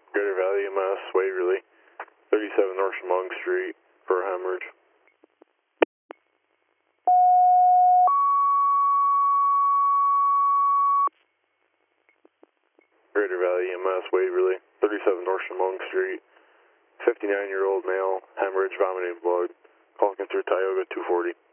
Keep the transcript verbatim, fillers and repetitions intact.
Greater Valley E M S, Waverly, thirty-seven North Chemung Street for a hemorrhage. Greater Valley E M S, Waverly, thirty-seven North Chemung Street, fifty-nine-year-old male, hemorrhage, vomiting blood. Call through Tioga two forty.